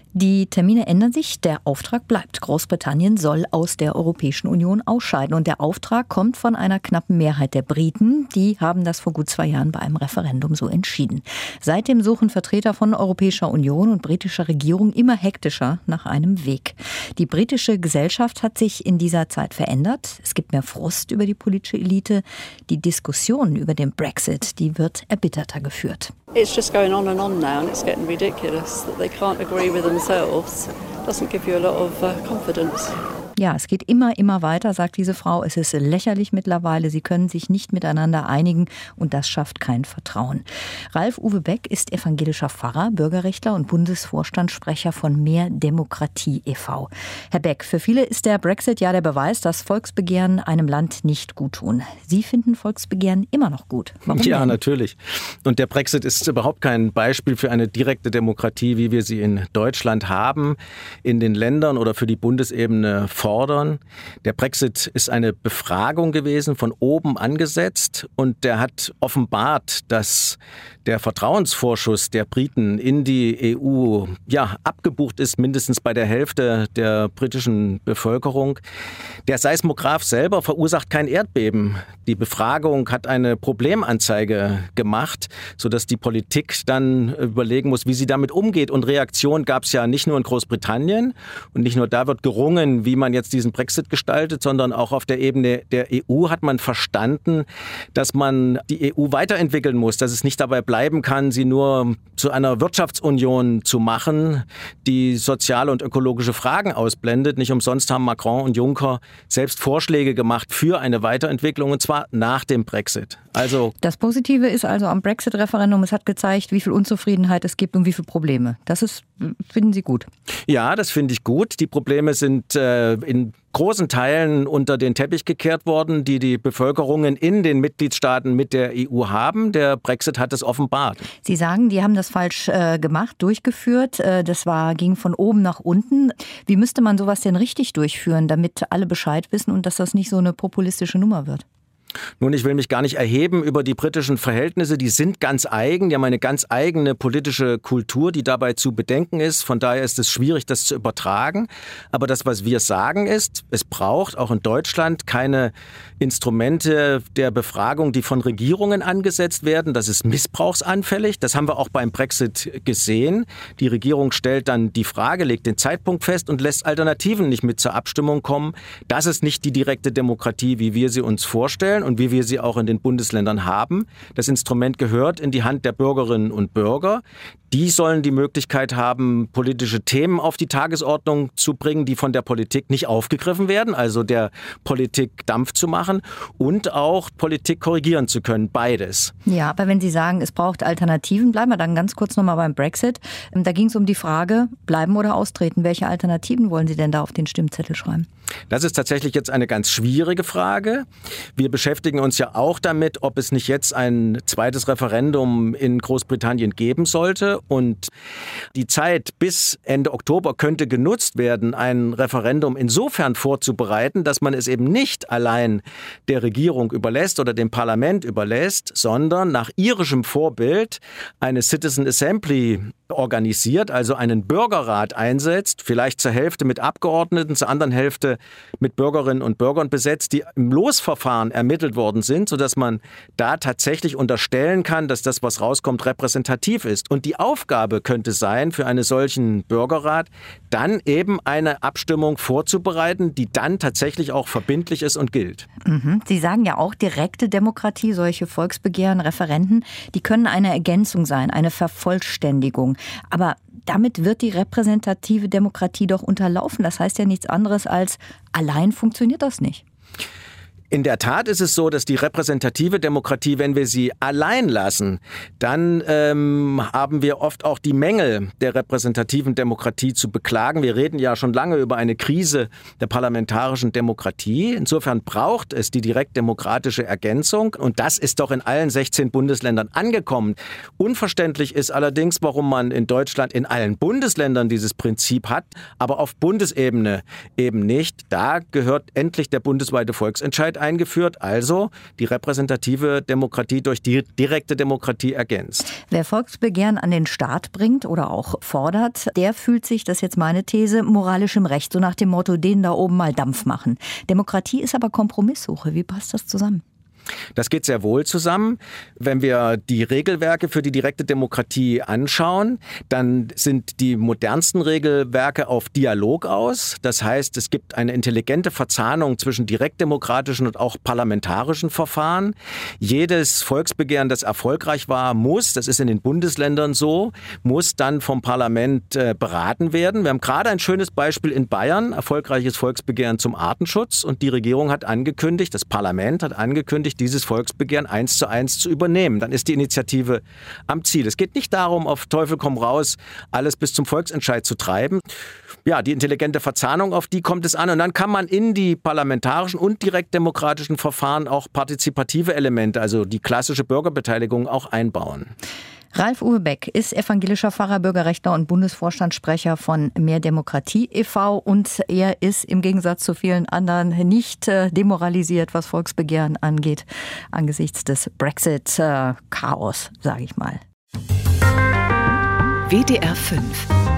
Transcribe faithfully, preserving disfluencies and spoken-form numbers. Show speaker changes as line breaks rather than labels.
Die Termine ändern sich, der Auftrag bleibt. Großbritannien soll aus der Europäischen Union ausscheiden. Und der Auftrag kommt von einer knappen Mehrheit der Briten. Die haben das vor gut zwei Jahren bei einem Referendum so entschieden. Seitdem suchen Vertreter von Europäischer Union und britischer Regierung immer hektischer nach einem Weg. Die britische Gesellschaft hat sich in dieser Zeit verändert. Es gibt mehr Frust über die politische Elite. Die Diskussion über den Brexit, die wird erbitterter geführt.
It's just going on and on now and it's getting ridiculous that they can't agree with themselves. Doesn't give you a lot of uh, confidence.
Ja, es geht immer, immer weiter, sagt diese Frau. Es ist lächerlich mittlerweile. Sie können sich nicht miteinander einigen und das schafft kein Vertrauen. Ralf-Uwe Beck ist evangelischer Pfarrer, Bürgerrechtler und Bundesvorstandssprecher von Mehr Demokratie e V Herr Beck, für viele ist der Brexit ja der Beweis, dass Volksbegehren einem Land nicht gut tun. Sie finden Volksbegehren immer noch gut. Warum
Ja,
denn?
natürlich. Und der Brexit ist überhaupt kein Beispiel für eine direkte Demokratie, wie wir sie in Deutschland haben, in den Ländern oder für die Bundesebene fordern. Der Brexit ist eine Befragung gewesen, von oben angesetzt, und der hat offenbart, dass der Vertrauensvorschuss der Briten in die E U ja abgebucht ist, mindestens bei der Hälfte der britischen Bevölkerung. Der Seismograph selber verursacht kein Erdbeben. Die Befragung hat eine Problemanzeige gemacht, sodass die Politik dann überlegen muss, wie sie damit umgeht. Und Reaktion gab es ja nicht nur in Großbritannien und nicht nur da wird gerungen, wie man jetzt diesen Brexit gestaltet, sondern auch auf der Ebene der E U hat man verstanden, dass man die E U weiterentwickeln muss, dass es nicht dabei bleiben kann, sie nur zu einer Wirtschaftsunion zu machen, die soziale und ökologische Fragen ausblendet. Nicht umsonst haben Macron und Juncker selbst Vorschläge gemacht für eine Weiterentwicklung, und zwar nach dem Brexit. Also
das Positive ist also am Brexit-Referendum, es hat gezeigt, wie viel Unzufriedenheit es gibt und wie viele Probleme. Das ist, finden Sie gut?
Ja, das finde ich gut. Die Probleme sind äh, in großen Teilen unter den Teppich gekehrt worden, die die Bevölkerungen in den Mitgliedstaaten mit der E U haben. Der Brexit hat es offenbart.
Sie sagen, die haben das falsch äh, gemacht, durchgeführt. Äh, das war, ging von oben nach unten. Wie müsste man sowas denn richtig durchführen, damit alle Bescheid wissen und dass das nicht so eine populistische Nummer wird?
Nun, ich will mich gar nicht erheben über die britischen Verhältnisse. Die sind ganz eigen. Die haben eine ganz eigene politische Kultur, die dabei zu bedenken ist. Von daher ist es schwierig, das zu übertragen. Aber das, was wir sagen, ist, es braucht auch in Deutschland keine Instrumente der Befragung, die von Regierungen angesetzt werden. Das ist missbrauchsanfällig. Das haben wir auch beim Brexit gesehen. Die Regierung stellt dann die Frage, legt den Zeitpunkt fest und lässt Alternativen nicht mit zur Abstimmung kommen. Das ist nicht die direkte Demokratie, wie wir sie uns vorstellen und wie wir sie auch in den Bundesländern haben. Das Instrument gehört in die Hand der Bürgerinnen und Bürger. Die sollen die Möglichkeit haben, politische Themen auf die Tagesordnung zu bringen, die von der Politik nicht aufgegriffen werden, also der Politik Dampf zu machen und auch Politik korrigieren zu können, beides.
Ja, aber wenn Sie sagen, es braucht Alternativen, bleiben wir dann ganz kurz nochmal beim Brexit. Da ging es um die Frage, bleiben oder austreten. Welche Alternativen wollen Sie denn da auf den Stimmzettel schreiben?
Das ist tatsächlich jetzt eine ganz schwierige Frage. Wir beschäftigen uns ja auch damit, ob es nicht jetzt ein zweites Referendum in Großbritannien geben sollte. Und die Zeit bis Ende Oktober könnte genutzt werden, ein Referendum insofern vorzubereiten, dass man es eben nicht allein der Regierung überlässt oder dem Parlament überlässt, sondern nach irischem Vorbild eine Citizen Assembly organisiert, also einen Bürgerrat einsetzt, vielleicht zur Hälfte mit Abgeordneten, zur anderen Hälfte mit Bürgerinnen und Bürgern besetzt, die im Losverfahren ermittelt worden sind, sodass man da tatsächlich unterstellen kann, dass das, was rauskommt, repräsentativ ist. Und die Aufgabe könnte sein, für einen solchen Bürgerrat dann eben eine Abstimmung vorzubereiten, die dann tatsächlich auch verbindlich ist und gilt.
Mhm. Sie sagen ja auch, direkte Demokratie, solche Volksbegehren, Referenden, die können eine Ergänzung sein, eine Vervollständigung. Aber damit wird die repräsentative Demokratie doch unterlaufen. Das heißt ja nichts anderes als, allein funktioniert das nicht.
In der Tat ist es so, dass die repräsentative Demokratie, wenn wir sie allein lassen, dann ähm, haben wir oft auch die Mängel der repräsentativen Demokratie zu beklagen. Wir reden ja schon lange über eine Krise der parlamentarischen Demokratie. Insofern braucht es die direktdemokratische Ergänzung. Und das ist doch in allen sechzehn Bundesländern angekommen. Unverständlich ist allerdings, warum man in Deutschland in allen Bundesländern dieses Prinzip hat, aber auf Bundesebene eben nicht. Da gehört endlich der bundesweite Volksentscheid eingeführt, also die repräsentative Demokratie durch die direkte Demokratie ergänzt.
Wer Volksbegehren an den Start bringt oder auch fordert, der fühlt sich, das ist jetzt meine These, moralisch im Recht, so nach dem Motto, denen da oben mal Dampf machen. Demokratie ist aber Kompromisssuche. Wie passt das zusammen?
Das geht sehr wohl zusammen. Wenn wir die Regelwerke für die direkte Demokratie anschauen, dann sind die modernsten Regelwerke auf Dialog aus. Das heißt, es gibt eine intelligente Verzahnung zwischen direktdemokratischen und auch parlamentarischen Verfahren. Jedes Volksbegehren, das erfolgreich war, muss, das ist in den Bundesländern so, muss dann vom Parlament äh, beraten werden. Wir haben gerade ein schönes Beispiel in Bayern, erfolgreiches Volksbegehren zum Artenschutz, und die Regierung hat angekündigt, das Parlament hat angekündigt, dieses Volksbegehren eins zu eins zu übernehmen. Dann ist die Initiative am Ziel. Es geht nicht darum, auf Teufel komm raus, alles bis zum Volksentscheid zu treiben. Ja, die intelligente Verzahnung, auf die kommt es an. Und dann kann man in die parlamentarischen und direktdemokratischen Verfahren auch partizipative Elemente, also die klassische Bürgerbeteiligung, auch einbauen.
Ralf-Uwe Beck ist evangelischer Pfarrer, Bürgerrechtler und Bundesvorstandssprecher von Mehr Demokratie e V Und er ist im Gegensatz zu vielen anderen nicht äh, demoralisiert, was Volksbegehren angeht, angesichts des Brexit-Chaos, äh, sage ich mal.
W D R fünf